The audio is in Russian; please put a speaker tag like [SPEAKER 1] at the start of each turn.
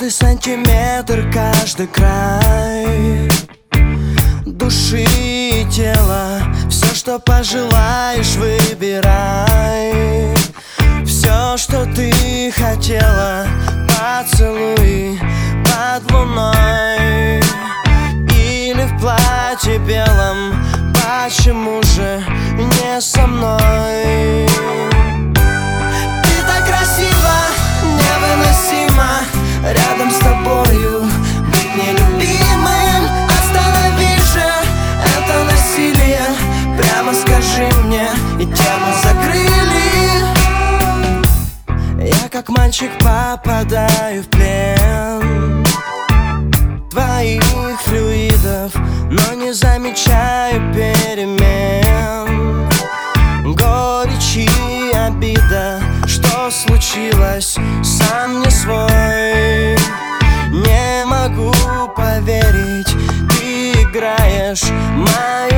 [SPEAKER 1] Каждый сантиметр, каждый край души и тела, все, что пожелаешь, выбирай. Все, что ты хотела, поцелуй под луной или в платье белом. Почему же не со мной? Ты так красива, невыносимо рядом с тобою быть нелюбимым. Останови же это насилие, прямо скажи мне, и тему закрыли. Я как мальчик попадаю в плен твоих флюидов, но не замечаю перемен. Горечь и обида, что случилось, сам не свой. Не могу поверить, ты играешь моей